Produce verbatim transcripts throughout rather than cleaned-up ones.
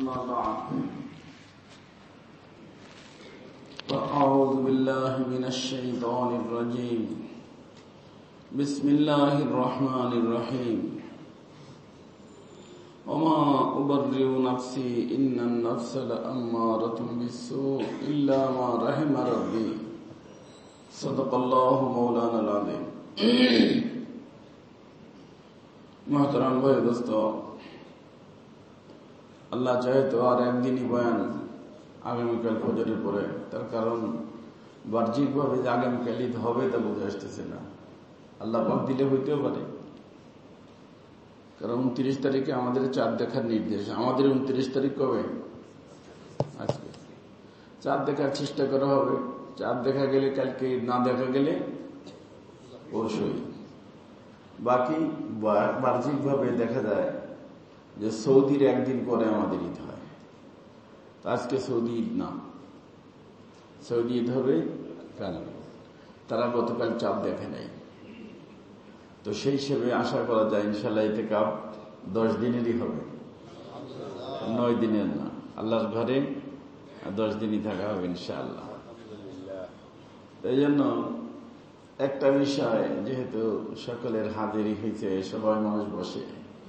أما بعد فأعوذ بالله من الشيطان الرجيم بسم الله الرحمن الرحيم وما أبرئ نفسي إن النفس لأمارة بالسوء إلا ما رحم ربي صدق الله مولانا العظيم محترم ভাই দোস্ত, আল্লাহ চাহে তো আর একদিনই বয়ান আগামীকাল ফজরের পরে। তার কারণ বাহ্যিকভাবে যে আগামীকাল ঈদ হবে তা বুঝে আসতেছে না। আল্লাহ পাক দিলে হইতেও পারে, কারণ উনত্রিশ তারিখে আমাদের চাঁদ দেখার নির্দেশ। আমাদের উনত্রিশ তারিখ কবে? আজকে। চাঁদ দেখার চেষ্টা করা হবে। চাঁদ দেখা গেলে কালকে, না দেখা গেলে পরশুই। বাকি বাহ্যিকভাবে দেখা যায় যে সৌদির একদিন পরে আমাদের ঈদ হয়। আজকে সৌদি ঈদ না, সৌদি ঈদ হবে কাল। তারা গতকাল চাঁদ দেখে নাই, তো সেই হিসেবে আশা করা যায় ইনশাল্লাহ এতে কাপ দশ দিনেরই হবে, নয় দিনের না। আল্লাহর ঘরে দশ দিনই থাকা হবে ইনশাআল্লাহ। এই জন্য একটা বিষয়, যেহেতু সকলের হাজিরি হয়েছে, সবাই মানুষ বসে,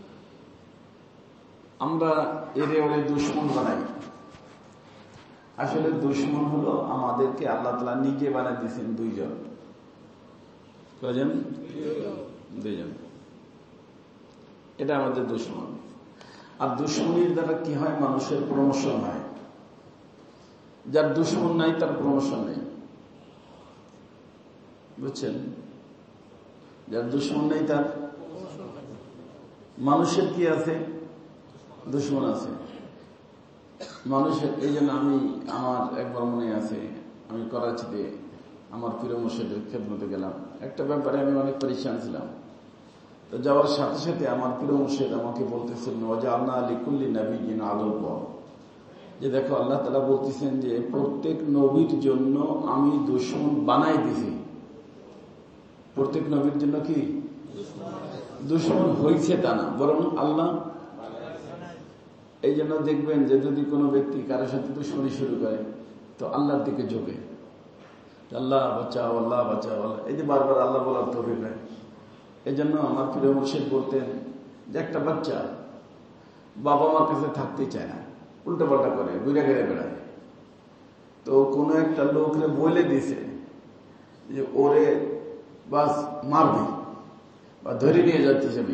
আমরা এরে ওরে দুশ্মন বানাই। আসলে দুশ্মন হলো আমাদেরকে আল্লাহ তাআলা নিজে বানিয়ে দিয়েছেন দুইজন। কয়জন? দুইজন। এটা আমাদের দুশ্মন। আর দুশ্মনীর দ্বারা কি হয়? মানুষের প্রমোশন হয়। যার দুশ্মন নাই তার প্রমোশন নেই, বুঝছেন? যার দুশ্মন নেই তার মানুষের কি আছে? দুশ্মন আছে মানুষের। এই জন্য আমি, আমার একবার মনে আছে, আমি করাচিতে আমার প্রিয় মুর্শিদের খেদমতে গেলাম। একটা ব্যাপারে আমি অনেক পরিশ্রাম ছিলাম। তো যাওয়ার সাথে সাথে আমার প্রিয় মুর্শিদ আমাকে বলতেছেন, ওয়াজআলনা লিকুল্লি নাবিয়্যিন আদুওয়া, যে দেখো আল্লাহ তাআলা বলতেছেন যে প্রত্যেক নবীর জন্য আমি দুশমন বানাই দিছি। প্রত্যেক নবীর জন্য কি দুশমন হয়েছে তা না, বরং আল্লাহ। এই জন্য দেখবেন যে যদি কোনো ব্যক্তি কারোর সাথে দুশমনি শুরু করে তো আল্লাহর দিকে ঝোঁকে, আল্লাহ বাঁচাও, আল্লাহ বাঁচাও, আল্লাহ। এই যে বারবার আল্লাহ বলার তৌফিক হয়। এই জন্য আমার প্রিয় মুর্শিদ বলতেন যে একটা বাচ্চা বাবা মার কাছে থাকতে চায় না, উল্টা পাল্টা করে, ঘুরে ঘুরে বেড়ায়। তো কোনো একটা লোকরে বলে দিছে যে ওরে বাস মারবি বা ধরে নিয়ে যাচ্ছিস আমি,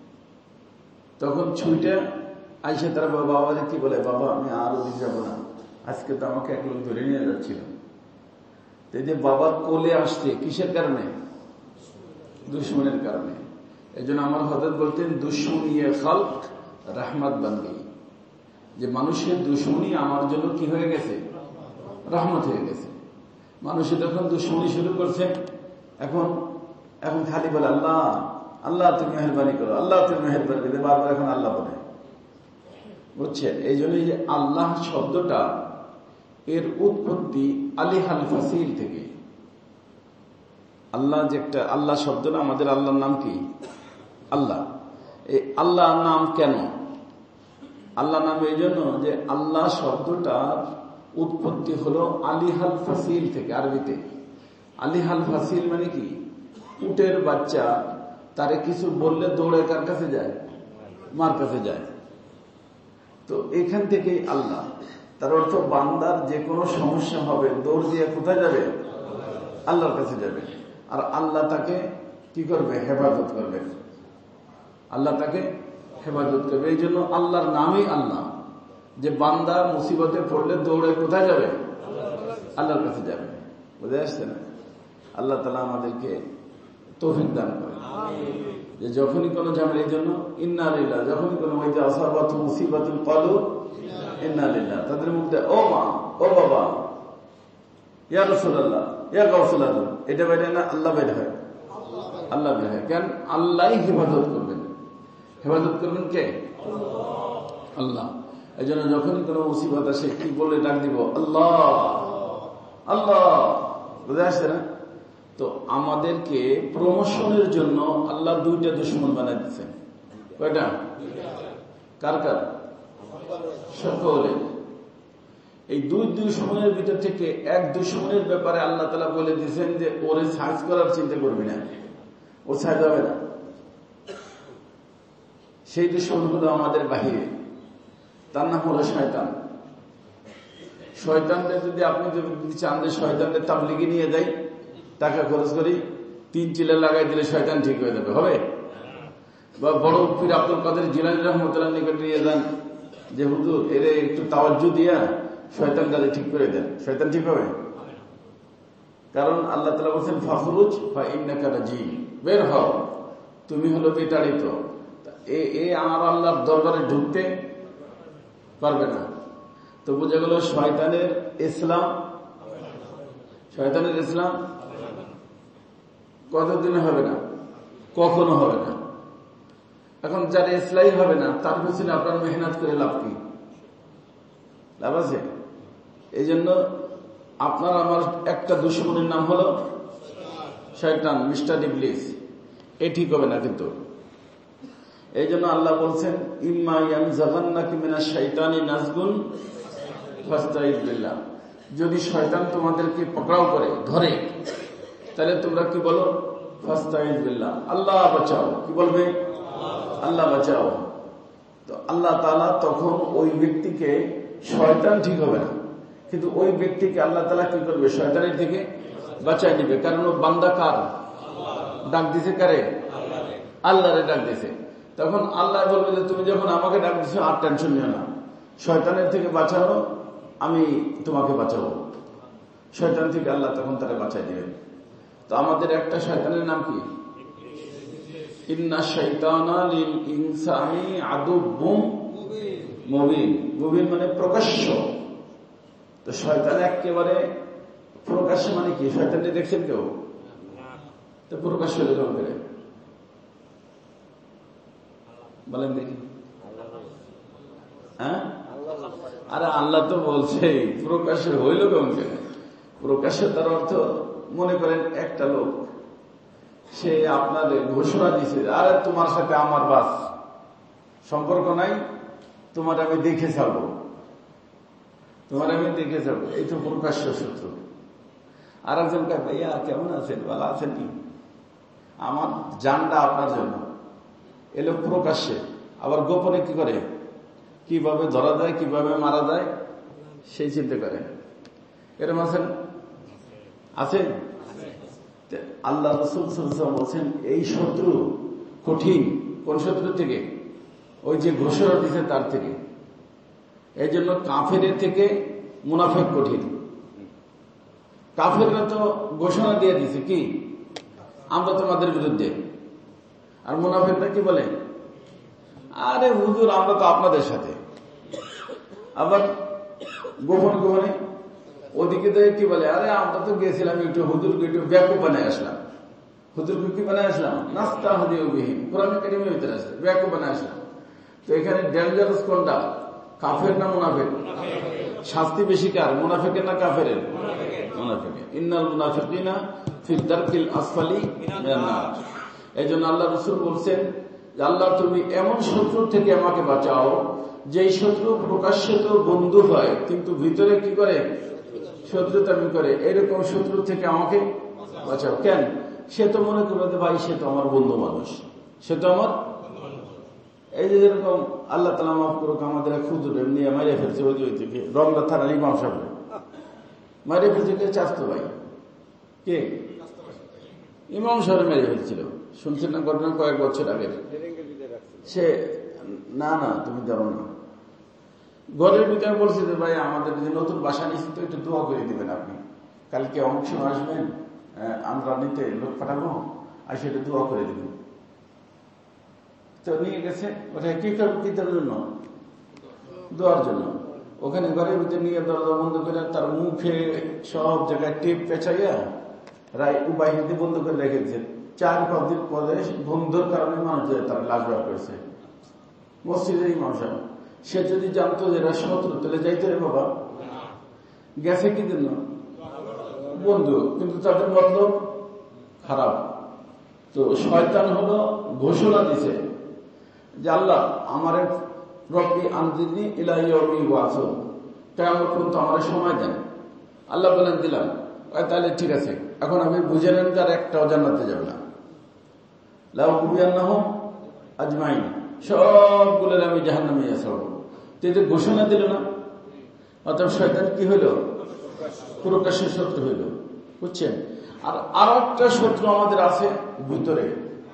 তখন ছুটে আইসে তারা বাবা কি বলে, বাবা আমি আর ওদিকে যাবো না, আজকে তো আমাকে এক লোক ধরে নিয়ে যাচ্ছিল। এই যে বাবার কোলে আসছে কিসের কারণে? দুশ্মনের কারণে। এই জন্য আমার হযরত বলতেন, দুশ্মনিয়ে খালক রহমত বান গই, যে মানুষের দুশ্মনী আমার জন্য কি হয়ে গেছে? রহমত হয়ে গেছে। মানুষে যখন দুশ্মনী শুরু করছে, এখন এখন খালি বলে আল্লাহ আল্লাহ তুমি মেহেরবানি করো, আল্লাহ তুমি মেহেরবানি করো, বারবার এখন আল্লাহ বলে, বুঝছেন? এই জন্য যে আল্লাহ শব্দটা, এর উৎপত্তি আলিহাল ফাসিল থেকে। আল্লাহ যে একটা, আল্লাহ শব্দটা, আমাদের আল্লাহর নাম কি? আল্লাহ। এই আল্লাহ নাম কেন? আল্লাহ নাম এই জন্য যে আল্লাহ শব্দটার উৎপত্তি হলো আলিহাল ফাসিল থেকে। আরবিতে আলিহাল ফাসিল মানে কি? উটের বাচ্চা, তারে কিছু বললে দৌড়ে কার কাছে যায়? মার কাছে যায়। তো এখান থেকেই আল্লাহ, তার অর্থ বান্দার যে কোনো সমস্যা হবে দৌড় দিয়ে কোথায় যাবে? আল্লাহর কাছে যাবে। আর আল্লাহ তাকে কি করবে? হেফাজত করবে। আল্লাহ তাকে হেফাজত করবে। এই জন্য আল্লাহর নামই আল্লাহ, যে বান্দা মুসিবতে পড়লে দৌড়ে কোথায় যাবে? আল্লাহর কাছে যাবে। বুঝে আসছে না? আল্লাহ তাআলা আমাদেরকে তৌফিক দান করে যে যখনই কোনো ঝামেলা, এই জন্য ইন্না লিল্লাহ, যখনই কোনো ওই যে আসাবাতু মুসিবাতুল ক্বালু ইন্না লিল্লাহ, তাদের মুখে ও মা, ও বাবা, ইয়া রাসূলুল্লাহ, ইয়া গাউসুল আজম, এটা বাইরে না, আল্লাহ বের হয়। আল্লাহ বের হয় কেন? আল্লাহই হেফাজত করবেন। হেফাজত করবেন কে? আল্লাহ। এই জন্য যখনই কোনো মুসিবত আসে কি বলে ডাক দিব? আল্লাহ আল্লাহ। বুঝে আসছে না? তো আমাদেরকে প্রমোশনের জন্য আল্লাহ দুইটা দুশ্মন বানাই দিচ্ছেন। কয়টা? কার কার? সকলের। এই দুই দুশ্মনের ভিতর থেকে এক দুশ্মনের ব্যাপারে আল্লাহ তাআলা বলে দিয়েছেন যে ওরে সার্চ করার চিন্তা করবি না, ও সার্চ হবে না। সেই দুশ্মন হলো আমাদের বাহিরে, তার নাম হলো শয়তান। শয়তানদের যদি আপনি যদি চান যে শয়তানদের তাবলিগে নিয়ে যাই, টাকা খরচ করি, তিন চিলে লাগাই দিলে শয়তান ঠিক হয়ে যাবে, হবে? বা বড় পীর আব্দুল কাদের জিলানী রাহমাতুল্লাহ নিকট নিয়ে যান যে হুজুর এর একটু তাওয়াজ্জু দিয়া শয়তান কাজে ঠিক করে দেন, শয়তান ঠিক হবে? কারণ আল্লাহ তাআলা বলেছেন ফাখরুজ ফা ইন্নাকা রাজিম, বের হও, তুমি হলো বিতাড়িত। এ আমার আল্লাহর দরবারে ঢুকতে পারবে না। তো বোঝা গেল শয়তানের ইসলাম, শয়তানের ইসলাম কতদিনে হবে না, কখনো হবে না। এখন যার ইসলাই হবে না তার পিছনে আপনার মেহনত করে লাভ কি? লাভ আছে? এই জন্য আপনার আমার একটা দুশমনের নাম হলো শয়তান, মিস্টার ইবলিস। এ ঠিক হবে না কিন্তু। এই জন্য আল্লাহ বলছেন ইম্মা ইয়ানজাগান্নাকা মিনাশ শাইতানি নাজগুন ফাস্তাইয বিল্লাহ, যদি শয়তান তোমাদেরকে পকড়াও করে ধরে তাহলে তোমরা কি বলো? ফাস্তাইয বিল্লাহ, আল্লাহ বাঁচাও। কি বলবে? আল্লাহ বাঁচাও। তো আল্লাহ তাআলা তখন ওই ব্যক্তিকে, শয়তান ঠিক হবে না কিন্তু ওই ব্যক্তিকে আল্লাহ তাআলা কি করবে? শয়তানের থেকে বাঁচায় দিবে। কারণ ও বান্দা কার? ডাক দিছে কারে? আল্লাহরে ডাক দিছে। তখন আল্লাহ বলবে যে তুমি যখন আমাকে ডাক দিছো আর টেনশন নিও না, শয়তানের থেকে বাঁচানো, আমি তোমাকে বাঁচাবো। শয়তান থেকে আল্লাহ তখন তারা বাঁচাই দিবেন। তো আমাদের একটা শয়তানের নাম কি? ইন্না শাইতানা লিল ইনসানি আদুব্বুম মুবিন। মুবিন মানে প্রকাশ্য। তো শয়তান একেবারে প্রকাশ্য মানে কি? শয়তানকে দেখছেন কেউ? তো প্রকাশ্য এরকম করে বলেন দেখি। হ্যাঁ, আরে আল্লাহ তো বলছে প্রকাশ্য হইল কেমন করে? প্রকাশ্য তার অর্থ মনে করেন একটা লোক সে আপনার ঘোষণা দিছে, আরে তোমার সাথে আমার বাস সম্পর্ক নাই, তোমার আমি দেখে যাবো, তোমার আমি দেখে যাবো, এই তো প্রকাশ্য শত্রু। আর একজন কে ভাইয়া কেমন আছেন, ভালো আছেন কি, আমার জানটা আপনার জন্য, এলো প্রকাশ্যে। আবার গোপনে কি করে, কিভাবে ধরা যায়, কিভাবে মারা যায় সেই চিন্তা করে। এরকম আছেন? আছে? আল্লাহ রাসূল সাল্লাল্লাহু আলাইহি ওয়াসাল্লাম বলছেন এই শত্রু কঠিন। কোন শত্রু থেকে? ওই যে ঘোষণা দিচ্ছে তার থেকে। এই জন্য কাফেরের থেকে মুনাফিক কঠিন। কাফেররা তো ঘোষণা দিয়ে দিছে কি আমরা তোমাদের বিরুদ্ধে, আর মুনাফিকরা কি বলে, আরে হুজুর আমরা তো আপনাদের সাথে। আবার গোপনে গোপনে ওদিকে তো কি বলে, আরে আমরা তো গেছিলাম একটু হুজুরকে একটু ব্যাকুপ বানায় আসলাম। হুজুরকে কি বানায় আসলাম? নাস্তা হাদিউবিহীন, কোরআন কারীমের ভিতরে আছে ব্যাকুপ বানায় আসলাম। তো এখানে ডেঞ্জারাস কোনটা, কাফের না মুনাফিক? শাস্তি বেশি কার, মুনাফিকের না কাফেরের? মুনাফিকের। ইন্নাল মুনাফিকিনা ফি দারকিল আসফালি মিনান নার। এই জন্য আল্লাহ রাসূল বলছেন যে আল্লাহ তুমি এমন শত্রুর থেকে আমাকে বাঁচাও যেই শত্রু প্রকাশ্যে তো বন্ধু হয় কিন্তু ভিতরে কি করে, শত্রুতামি করে। এরকম শত্রু থেকে আমাকে বাঁচাও। কেন? সে তো মনে করবে ভাই সে তো আমার বন্ধু মানুষ, সে তো আমার। এই যে যেরকম আল্লাহ তাআলা মাফ করুক, আমাদের খুদুর এমনি মাইরে ফেলছে ওই যে থেকে রমনা থানার ইমাম সাহেব মাইরে ফেলছে, কে চাস্তো ভাই, কে ইমাম সাহেব মেরে ফেলছিল, শুনছেন না ঘটনা কয়েক বছর আগে। সে না না তুমি জানো না, ঘরের ভিতরে বলছে যে ভাই আমাদের যে নতুন বাসা নিচ্ছি তো একটু দোয়া করে দিবেন আপনি, কালকে অংশ আসবেন আমরা নিতে লোক পাঠাবো, আর সেটা দোয়া করে দিবেন। তো নিয়ে গেছে, ওটা কি কি তার জন্য, দোয়ার জন্য। ওখানে ঘরের ভিতরে নিয়ে দরজা বন্ধ করে তার মুখে সব জায়গায় টেপ পেঁচাইয়া রায় বাহিনীতে বন্ধ করে রেখেছে। চার পাঁচ দিন পরে বন্ধুর কারণে মানুষ তার লাশ বার করেছে মসজিদের ইমাম সাহেব। সে যদি জানতো যে এরা শত্রু তাহলে যাইতে রে বাবা, গেছে কি জন্য, বন্ধু, কিন্তু তাদের মতলব খারাপ। তো শয়তান হলো ঘোষণা দিছে যে আল্লাহ আমার রব্বি আনজিরনি ইলা ইয়াউমি ইউবআসুন, কিয়ামত পর্যন্ত আমার সময় দেন। আল্লাহ বলেন দিলাম। তাহলে ঠিক আছে, এখন আমি বুঝে নেন তার একটাও জান্নাতে যাবে না। লা উবিয়ান্নাহুম আজমাইন, সবগুলোর আমি জাহান্নামে ছাড়বো। তো ঘোষণা দিল না, অর্থাৎ শয়তান কি হইল? প্রকাশ্যের শত্রু হইল। বুঝছেন? আর আর একটা শত্রু আমাদের আছে ভিতরে,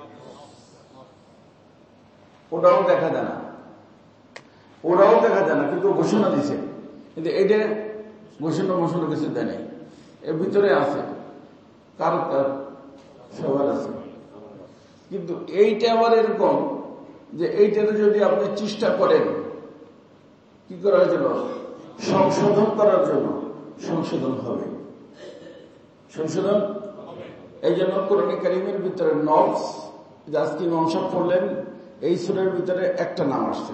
ওটাও দেখা যায় না, ওরাও দেখা যায় না, কিন্তু ঘোষণা দিছে। কিন্তু এটা ঘোষণা ঘোষণা কিছু দেয় নাই, এর ভিতরে আছে। কার কার? সবার আছে। কিন্তু এইটা আবার এরকম যে এইটাতে যদি আপনি চেষ্টা করেন কি করার জন্য, সংশোধন করার জন্য, সংশোধন হবে, সংশোধন। এই জন্য কোরআন কারীমের ভিতরে নফস, আজকে ইমাম সাহেব পড়লেন, এই সূরার ভিতরে একটা নাম আসছে।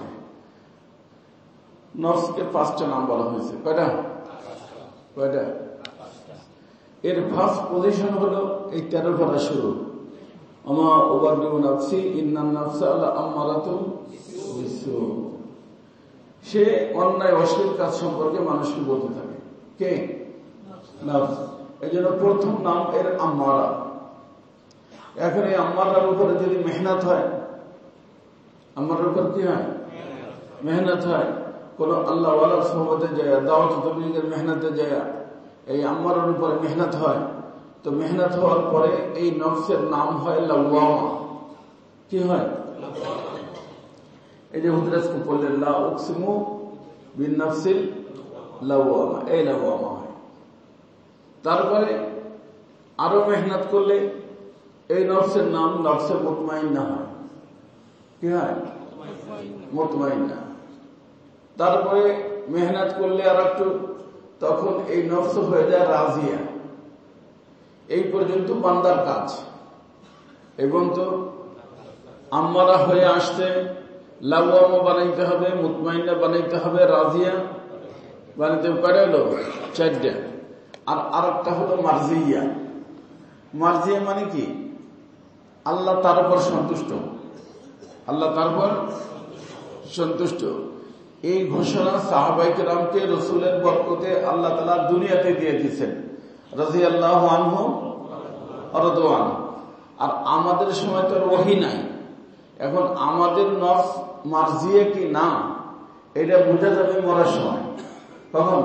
নফসকে পাঁচটা নাম বলা হয়েছে। কয়টা? কয়টা? এর ফার্স্ট পজিশন হলো এই তেরো পারা শুরু, আমা উবাররিউ নাফসি ইন্নান নাফসা লাআম্মারাতুন বিসু। সে অন্যায় অশ্লীল কাজ সম্পর্কে মানুষকে বলতে থাকে। কে? নফস। এই জন্য প্রথম নাম এর আম্মারা। এখন এই আম্মারার উপরে যদি মেহনত হয়, আম্মারার উপর কি হয়? মেহনত হয়। কোন আল্লাহ ওয়ালার সোহবতে যায়, দাওয়াত তাবলীগের মেহনতে যায়, এই আম্মারার উপরে মেহনত হয়। তো মেহনত হওয়ার পরে এই নফসের নাম হয় লাওয়ামা। কি হয়? এই যে হুদরাজকে বললেন লা উকসিমু বিন নফসিল লাওয়ামা, এই লাওয়ামা হয়। তারপরে আরো মেহনত করলে এই নফসের নাম নফসে মুতমাইন্না হয়। কি হয়? মুতমাইন্না। তারপরে মেহনত করলে আর একটু, তখন এই নফস হয়ে যায় রাজিয়া। এই পর্যন্ত বান্দার কাজ। এবং তো আম্মারা হয়ে আসতে লাওয়ামা বানাইতে হবে, মুতমাইন্না বানাইতে হবে, রাজিয়া বানাইতে পারে হলো চারটা। আর আরেকটা হলো মার্জিয়া। মার্জিয়া মানে কি? আল্লাহ তার উপর সন্তুষ্ট, আল্লাহ তার উপর সন্তুষ্ট। এই ঘোষণা সাহাবায়ে কেরামকে রাসূলের বরকতে আল্লাহ তাআলা দুনিয়াতে দিয়ে দিয়েছেন, রাদিয়াল্লাহু আনহু ওয়া রাদু আনহু। আর আমাদের সময় তো ওহী নাই। এখন আমাদের নফস মার্জিয়া কি না, এটা বোঝা যাবে মরার সময়। কখন?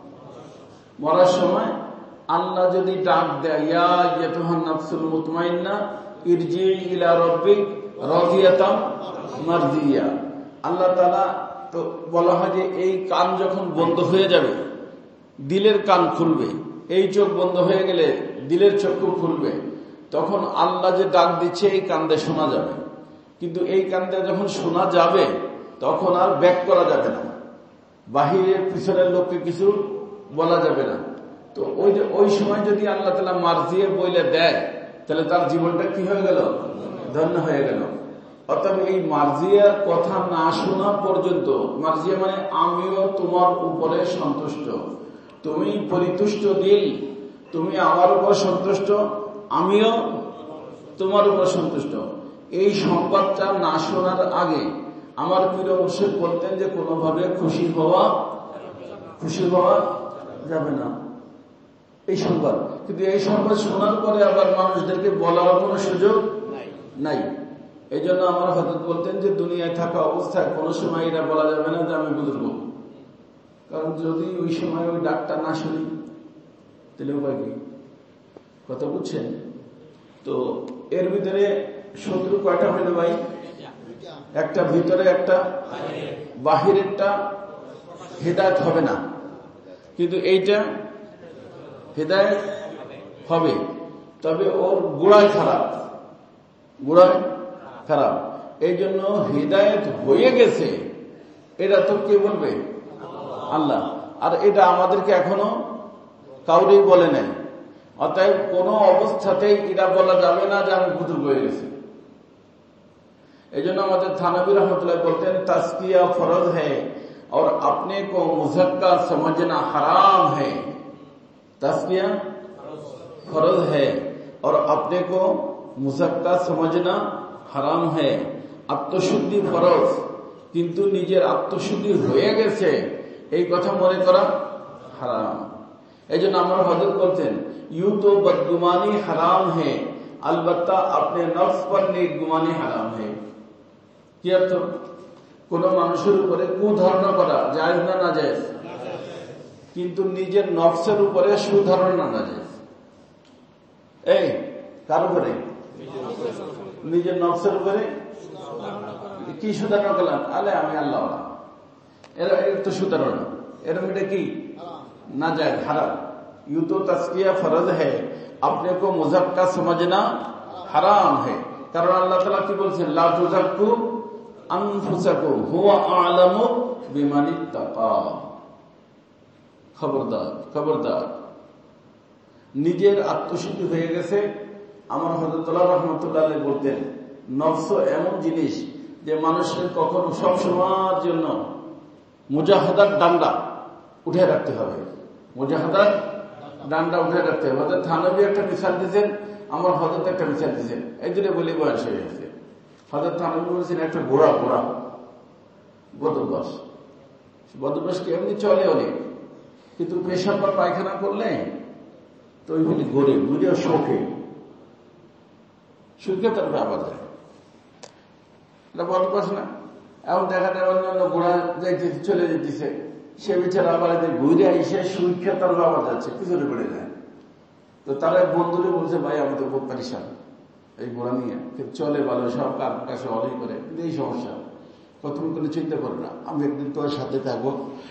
মরার সময় আল্লাহ যদি ডাক দেয়, ইয়া আইয়াতুহান নাফসুল মুতমাইন্না ইরজিই ইলা রাব্বিক রাদিয়াতাম মারদিয়া। আল্লাহ তাআলা তো বলা হয় যে এই কান যখন বন্ধ হয়ে যাবে, দিলের কান খুলবে। এই চোখ বন্ধ হয়ে গেলে দিলের চক্ষু খুলবে। তখন আল্লাহ যে ডাক দিচ্ছে এই কান্দে শোনা যাবে। কিন্তু এই কান্দে যখন শোনা যাবে তখন আর ব্যাক করা যাবে না, বাহিরের পিছনের লোককে কিছু বলা যাবে না। তো ওই যে ওই সময় যদি আল্লাহ তাআলা মার্জিয়ে বইলে দেয়, তাহলে তার জীবনটা কি হয়ে গেল? ধন্য হয়ে গেল। অর্থাৎ এই মার্জিয়ার কথা না শোনা পর্যন্ত, মার্জিয়া মানে আমিও তোমার উপরে সন্তুষ্ট, তুমি পরিতুষ্ট দিল, তুমি আমার উপর সন্তুষ্ট, আমিও তোমার উপর সন্তুষ্ট, এই সংবাদটা না শোনার আগে আমার প্রিয় মুর্শিদ বলতেন যে কোনোভাবে খুশি হওয়া খুশি হওয়া যাবে না এই সংবাদ। কিন্তু এই সংবাদ শোনার পরে আবার মানুষদেরকে বলার কোনো সুযোগ নাই। এই জন্য আমার হযরত বলতেন যে দুনিয়ায় থাকা অবস্থায় কোনো সময় এটা বলা যাবে না যে আমি বুজুর্গ, কারণ যদি ওই সময় ওই ডাকটা না শুনি তাহলে উপায় কি? কথা বুঝছেন তো? এর ভিতরে শত্রু কয়টা হইল ভাই? একটা ভিতরে, একটা বাহিরেরটা হেদায়েত হবে না, কিন্তু এইটা হেদায়েত হবে। তবে ওর গোড়ায় খারাপ, গোড়ায় খারাপ। এই জন্য হেদায়েত হয়ে গেছে এটা তো কে বলবে? আল্লাহ। আর এটা আমাদেরকে এখনো কাউরেই বলে নাই। অতএব কোন অবস্থাতেই এটা বলা যাবে না যে আমি বুজুর্গ হয়ে গেছি। এই জন্য আমাদের থানবী রহমতুল্লাহ বলতেন তাজকিয়া ফরজ হ্যায় और अपने को मुज़क्का समझना हराम है। तज़किया फर्ज है और अपने को मुज़क्का समझना हराम है। आत्मशुद्धि फर्ज, কিন্তু নিজের আত্মশুদ্ধি হয়ে গেছে এই কথা মনে করা হারাম। এই জন্য আমার হযরত বলতেন, ইউ তো বদগুমানি হারাম হে, अलबत्ता अपने नफ्स पर नेक गुमानी হারাম হে। কি অর্থ? কোন মানুষের উপরে কুধারণা করা জায়েজ না নাজায়েজ? কিন্তু নিজের নফসের উপরে সুধারণা নাজায়েজ। এই কার উপরে? নিজের নফসের উপরে কি সুধারণা করলাম? আলে আমি আল্লাহ, এরা এর তো সুধারণা, এরকম এটা কি নাজায়েজ, হারাম। यूं तो तस्किया फर्ज है, अपने को मुज़क्का समझना हराम है। कारण अल्लाह ताला की बोलছেন ला तुज़क्कु अनफुसाकुम हुवा अअलमु बिमान इत्तका। খবরদার খবরদার, নিজের আত্মশুদ্ধি হয়ে গেছে। আমার হযরত রাহমাতুল্লাহ আলাইহি বলতেন, নফস এমন জিনিস যে মানুষের কখনো সব সময়ের জন্য মুজাহাদার ডান্ডা উঠে রাখতে হবে। মুজাহাদার ডান্ডা উঠে রাখতে হবে। হযরত থানভী একটা মিসাল দিয়েছেন, আমার হযরত একটা মিসাল দিয়েছেন, এই দুটো বলি বয়স হয়ে গেছে। হযরত থানভী বলেছেন একটা ঘোড়া, ঘোড়া বদভ্যাস, বদভ্যাস কি এমনি চলে অনেক, কিন্তু পেশাব বা পায়খানা করলে তো ওইগুলি গড়ে ঘুরে শোকে সুখে তার ব্যাপার যায়, এটা বদভ্যাস না। এখন দেখা যায় অন্যান্য ঘোড়া যাইতেছে, চলে যেতেছে, সে বিচার আবার ঘুরে এসে সুইক্ষা তার বাবা যাচ্ছে, পিছনে পড়ে যায়। তো তারা বন্ধুরে বলছে, ভাই আমি তো বহুত পারিশান এই ঘোড়া নিয়ে, চলে ভালো, সব কার কাছে অনেক করে, কিন্তু এই সমস্যা। তুমি কোনো চিন্তা করো না, আমি একদিন তোর সাথে থাকবো।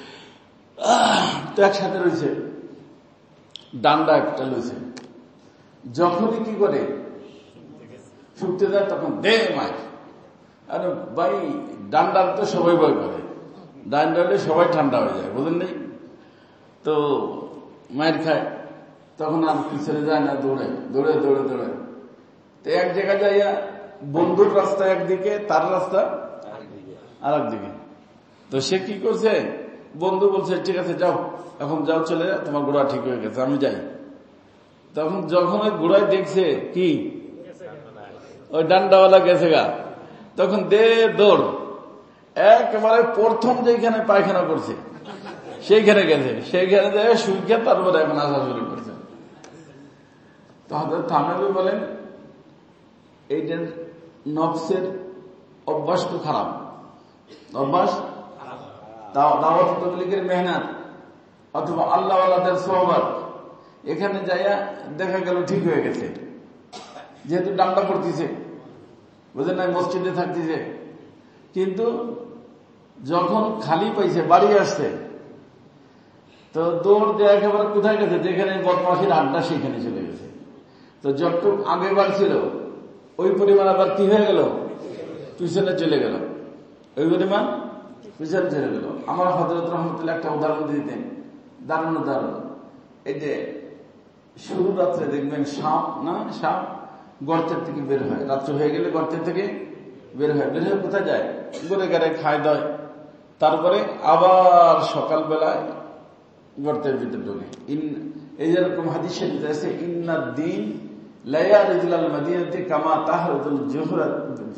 তো একসাথে রয়েছে, ডান্ডা একটা লইছে, যখনই কি করে ছুটতে যায় তখন দে মাইক। আরে ভাই ডান্ডার তো সবাই ভয় করে, ডান্ডা হলে সবাই ঠান্ডা হয়ে যায়, বুঝলেন নেই তো মায়ের খায়, তখন আর পিছনে যায় না, দৌড়ে দৌড়ে দৌড়ে দৌড়ে। তো এক জায়গায় যাইয়া বন্ধুর রাস্তা একদিকে, তার রাস্তা আর একদিকে। তো সে কি করছে, বন্ধু বলছে ঠিক আছে যাও, এখন যাও, চলে যাও, তোমার ঘোড়া ঠিক হয়ে গেছে, আমি যাই। তখন যখন ওই ঘোড়ায় দেখছে কি ওই ডান্ডাওয়ালা গেছে গা, তখন দে দৌড়, একেবারে প্রথম যেখানে পায়খানা করছে সেইখানে গেছে, সেইখানে যায় সুইখে তারপরে এখন আসা শুরু করছে। তো হযরত থানভী বলেন, এইটার নফসের অভ্যাস তো খারাপ, অভ্যাস দাওয়াত তাবলীগের মেহনত অথবা আল্লাহ ওয়ালাদের সোহবত, এখানে যাইয়া দেখা গেল ঠিক হয়ে গেছে, যেহেতু ডান্ডা পড়তেছে, বুঝলেন না, মসজিদে থাকতেছে, কিন্তু যখন খালি পাইছে বাড়ি আসছে তো দৌড় দিয়ে একেবারে কোথায় গেছে, যেখানে বদমাশির আড্ডা সেখানে চলে গেছে। তো যতটুক আগে বাড়ছিল ওই পরিমাণ আবার কি হয়ে গেল, পিছনে চলে গেল, ওই পরিমাণ পিছনে চলে গেল। আমার হযরত রহমতুল্লাহ একটা উদাহরণ দিতেন, দারুণ দারুণ। এই যে শুরু রাত্রে দেখবেন সাপ না, সাপ গর্তের থেকে বের হয়, রাত্রে হয়ে গেলে গর্তের থেকে বের হয়, বের হয়ে কোথায় যায়, ঘুরে গেড়ে খায় দায়, তারপরে আবার সকালবেলায় গর্তের ভিতরে ঢোকে। এই যেরকম হাদিস শরীফে আছে, ইন্নাদ দ্বীন লা ইয়ারজুল আল মাদিনাতি কামা তাহরুল জুহরাত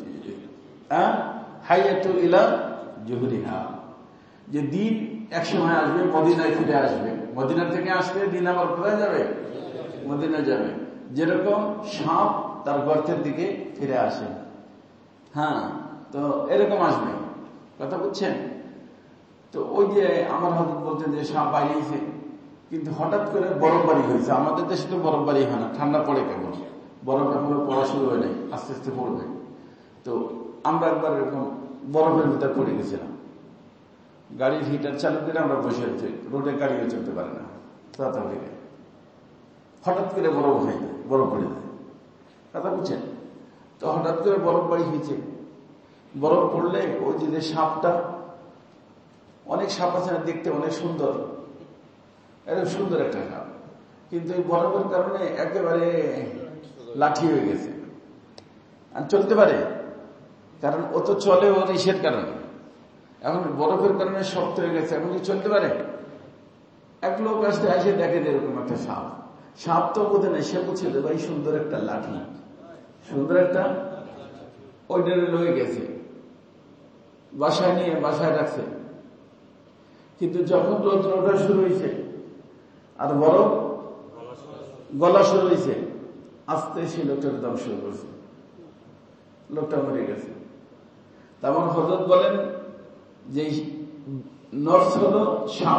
হাইয়াতু ইলা জুহরিহা, যে দিন একসময় আসবে, মদিনায় ফিরে আসবে, মদিনা থেকে আসবে, দিন আবার কোথায় যাবে, মদিনা যাবে, যেরকম সাপ তার গর্তের দিকে ফিরে আসে। হ্যাঁ, তো এরকম আসবে, কথা বুঝছেন? তো ওই যে আমার হযরত বলতেন যে সাপ বাইরেছে, কিন্তু হঠাৎ করে বরফ বাড়ি হয়েছে। আমাদের দেশে তো বরফ বাড়ি হয় না, ঠান্ডা পড়ে কেমন, বরফ এখনো পড়া শুরু হয় নাই, আস্তে আস্তে পড়বে। তো আমরা একবার এরকম বরফের ভিতরে পড়ে গেছিলাম, গাড়ির হিটার চালু করে আমরা বসে আছি, রোডে গাড়িও চলতে পারে না, তাড়াতাড়ি হঠাৎ করে বরফ হয়ে যায়, বরফ পড়ে যায়, কথা বুঝছেন? তো হঠাৎ করে বরফ বাড়ি হয়েছে, বরফ পড়লে ওই যে সাপটা, অনেক সাপ আছে না দেখতে অনেক সুন্দর, এরকম সুন্দর একটা সাপ, কিন্তু এই বরফের কারণে একেবারে লাঠি হয়ে গেছে, আর চলতে পারে, কারণ ও তো চলে ওর ইসের কারণে, এখন বরফের কারণে শক্ত হয়ে গেছে, এখন কি চলতে পারে? এক লোক আসতে আসে দেখে এরকম একটা সাপ, সাপ তো বোধ নেই, সে বলছে ভাই সুন্দর একটা লাঠি, সুন্দর একটা, ওইটারে লয়ে গেছে, বাসায় নিয়ে বাসায় রাখছে, কিন্তু যখন রৌদ্র ওঠা শুরু হয়েছে আর বরফ গলা শুরু হয়েছে, আস্তে সেই লোকটার দাম শুরু করছে, লোকটা মরে গেছে। তেমন হযরত বলেন যে নফস হলো সাপ,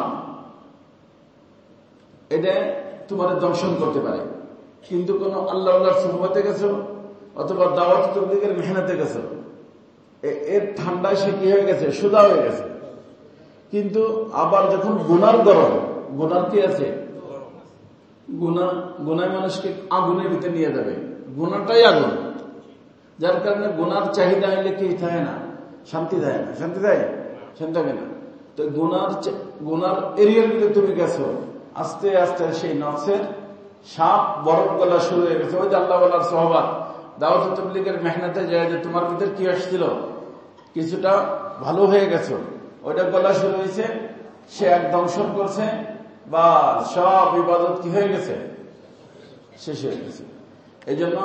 এটা তোমার দংশন করতে পারে, কিন্তু কোন আল্লাহ আল্লাহর সুহবতে গেছো অথবা দাওয়াত তাবলীগের মেহনতে গেছো, এর ঠান্ডায় সে কি হয়ে গেছে, সুদা হয়ে গেছে। কিন্তু আবার যখন গুনার গরম, গুনার কি আছে, গুনা গুনায় মানুষকে আগুনের ভিতরে নিয়ে যাবে, গুনাটাই আগুন, যার কারণে গুনার চাহিদা হইলে কি থাকে না, শান্তি দেয় না, শান্তি দেয় শান্তি হবে না। তো গুনার গুনার এরিয়ার ভিতরে তুমি গেছো, আস্তে আস্তে সেই নফসের সাপ বরফ গলা শুরু হয়ে গেছে। ওই যে আল্লাহ ওয়ালার সাহাবাত দাওয়াত তাবলীগের মেহনতে যায় যে তোমার ভিতরে কি আসছিল, কিছুটা ভালো হয়ে গেছো, ওইটা গলা শুরু হয়েছে, সে এক দংশন করছে, বা সব ইবাদত কি হয়ে গেছে, শেষ হয়ে গেছে। এই জন্য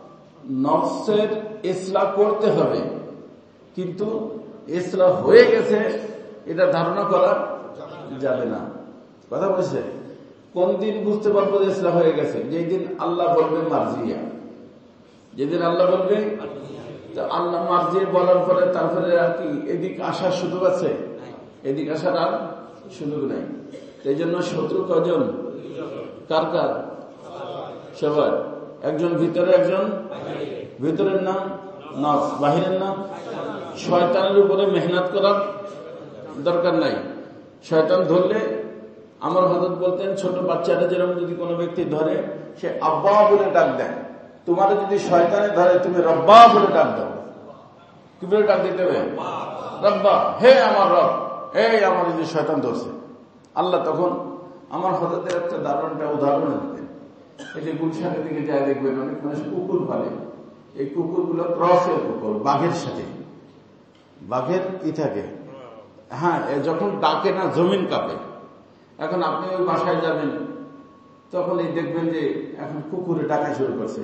নফসের ইসলাহ করতে হবে, কিন্তু ইসলাহ হয়ে গেছে এটা ধারণা করা যাবে না। কথা বলছে, কোন দিন বুঝতে পারবো যে ইসলাহ হয়ে গেছে, যেদিন আল্লাহ বলবে মার্জিয়া, যেদিন আল্লাহ বলবে, আল্লাহ মার্জিয়া বলার পরে তারপরে আর কি এদিক আসার সুযোগ আছে, এদিক আসার আর সুযোগ নেই। এই জন্য শত্রু কজন, কার কার, সবার, একজন ভিতরে একজন, ভিতরের নাম নফস, বাহিরের নাম শয়তানের উপরে মেহনত করার দরকার নাই। শয়তান ধরলে, আমার হযরত বলতেন ছোট বাচ্চাটা যেরকম যদি কোনো ব্যক্তি ধরে, সে আব্বা বলে ডাক দেয়, তোমার যদি শয়তানে ধরে তুমি রব্বা বলে ডাক দাও। কি বলে ডাক দিতে হবে, রব্বা, হে আমার রব, এই আমার যদি শয়তান ধরছে, আল্লাহ তখন আমার হযরতের একটা দারুণ উদাহরণ দিতেন। এই যে গুলশানের দিকে যায় দেখবেন অনেক মানুষ কুকুর পালে, এই কুকুরগুলো ক্রসের কুকুর, বাঘের সাথে, বাঘের ই থাকে, হ্যাঁ, যখন ডাকে না জমিন কাঁপে। এখন আপনি ওই বাসায় যাবেন, তখন এই দেখবেন যে এখন কুকুরে ডাকা শুরু করছে,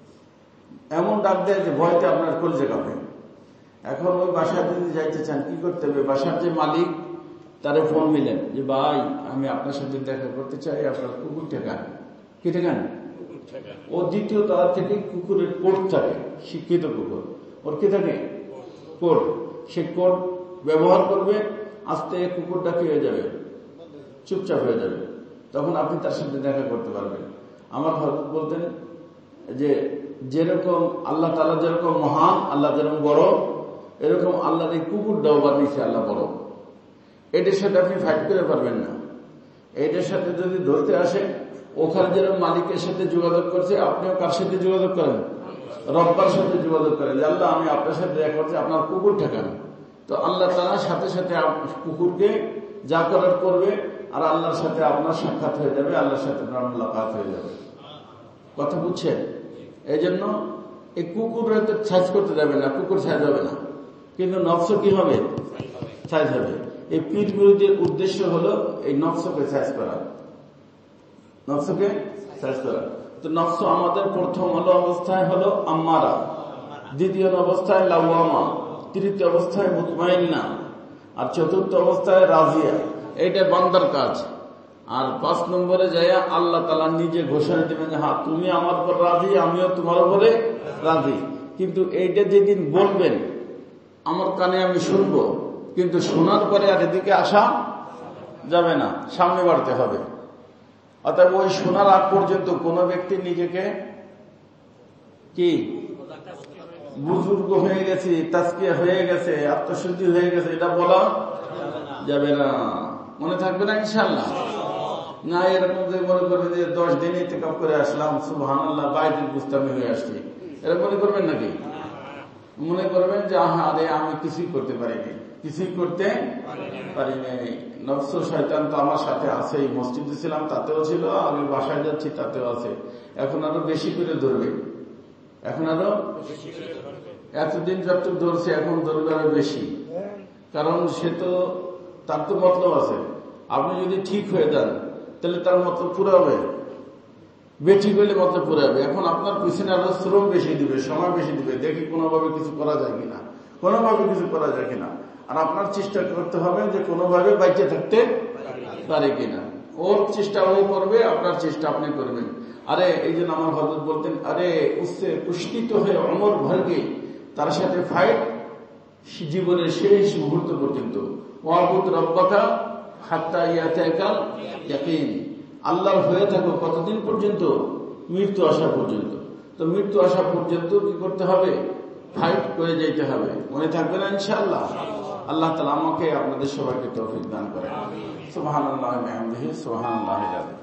এমন ডাক দেয় যে ভয়তে আপনার কলিজা কাঁপে। এখন ওই বাসায় যদি যাইতে চান কি করতে হবে, বাসার যে মালিক তারে ফোন মিলেন যে ভাই আমি আপনার সাথে দেখা করতে চাই, আপনার কুকুর ঠেকান, কি ঠেকান, ও দ্বিতীয় তার থেকে কুকুরের কোড থাকে, শিক্ষিত কুকুর, ওর কি থাকে কোড, সে কোড ব্যবহার করবে, আস্তে কুকুরটা কি হয়ে যাবে, চুপচাপ হয়ে যাবে, তখন আপনি তার সাথে দেখা করতে পারবেন। আমার হযরত বলতেন যে যেরকম আল্লাহ তাআলা যেরকম মহান, আল্লাহ যেরকম বড়, এরকম আল্লাহর এই কুকুরটাও বানিয়েছে আল্লাহ বড়। এটার সাথে আপনি ফাইট করে পারবেন না। এটার সাথে যদি ধরতে আসে, ওখানে যেরকম মালিকের সাথে যোগাযোগ করছে, আপনিও কার সাথে যোগাযোগ করেন, রব্বার সাথে যোগাযোগ করেন যে আল্লাহ আমি আপনার সাথে দেখা করছি, আপনার কুকুর ঠেকান। তো আল্লাহ তাআলা সাথে সাথে কুকুরকে যা করার করবে, আর আল্লাহর সাথে আপনার সাক্ষাৎ হয়ে যাবে, আল্লাহর সাথে আপনার মুলাকাত হয়ে যাবে। কথা বুঝছেন? এই জন্য এই কুকুর হয়তো সাইজ করতে যাবে না, কুকুর সাইজ হবে না, কিন্তু নফস কি হবে, সাইজ হবে। এই পীর বিরোধীর উদ্দেশ্য হলো এই নফসকে সাইজ করা, নফসকে সাইজ করা। তো নফস আমাদের প্রথম হলো অবস্থায় হলো আম্মারা, দ্বিতীয় অবস্থায় লাওয়ামা, তৃতীয় অবস্থায় মুতমাইন্না, আর চতুর্থ অবস্থায় রাজিয়া। এইটা বান্দার কাজ। আর পাঁচ নম্বরে যায় আল্লাহ তাআলা নিজে ঘোষণা দেবেন যে হ্যাঁ তুমি আমার উপর রাজি, আমিও তোমার উপরে রাজি। কিন্তু এইটা যেদিন বলবেন আমার কানে আমি শুনবো, কিন্তু শোনার পরে আর এদিকে আসা যাবে না, সামনে বাড়তে হবে। অতএব ওই শোনার আগ পর্যন্ত কোন ব্যক্তি নিজেকে কি বুজুর্গ হয়ে গেছে, তাজকিয়া হয়ে গেছে, আত্মশুদ্ধি হয়ে গেছে, এটা বলা যাবে না। মনে থাকবে না ইনশাআল্লাহ? না এরকম যে মনে করবে যে দশ দিন ইতিকাফ করে আসলাম, সুবহানাল্লাহ, বাইশ দিন বুঝতামি হয়ে আসছি, এরকম মনে করবেন নাকি? মনে করবেন যে আহা আরে আমি কিছুই করতে পারিনি, কিছুই করতে পারি নাই। নফস শয়তান তো আমার সাথে আছে, মসজিদে ছিলাম তাতেও ছিল, আমি বাসায় যাচ্ছি তাতেও আছে, এখন আরো বেশি করে ধরবে, এখন আরো এতদিন যত ধরছে এখন ধরবে আরো বেশি। কারণ সে তো, তার তো মতলব আছে। আপনি যদি ঠিক হয়ে যান তাহলে তার মতলব পুরো হবে, বেঠিক হইলে মতলব পুরো হবে। এখন আপনার পিছনে আরো শ্রম বেশি দিবে, সময় বেশি দিবে, দেখি কোনোভাবে কিছু করা যায় কিনা, কোনোভাবে কিছু করা যায় কিনা। আর আপনার চেষ্টা করতে হবে যে কোনোভাবে বাইচে থাকতে পারে কিনা। ওর চেষ্টা ও করবে, আপনার চেষ্টা আপনি করবেন। আরে এই জন্য আমার হযরত বলতেন, আরে উসসে কুশ্তি তো হয়ে অমর ভরকে, তার সাথে ফাইট জীবনের শেষ মুহূর্ত পর্যন্ত। ওয়াবুদ রব্বাকা হাত্তা ইয়াতাকাল ইয়াকিন, আল্লাহর হয়ে থাকো কতদিন পর্যন্ত? মৃত্যু আসা পর্যন্ত। তো মৃত্যু আসা পর্যন্ত কি করতে হবে? ফাইট করে যেতে হবে। মনে থাকবে না ইনশাআল্লাহ? আল্লাহ তাআলা আমাকে আপনাদের সবাইকে তৌফিক দান করেন। সুবহানাল্লাহি ওয়া বিহামদিহি, সুবহানাল্লাহিল আযীম।